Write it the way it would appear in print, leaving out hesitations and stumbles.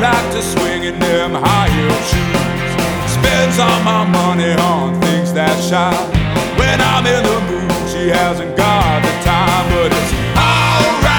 like to swing in them high heel shoes. Spends all my money on things that shine. When I'm in the mood, she hasn't got the time, but it's alright.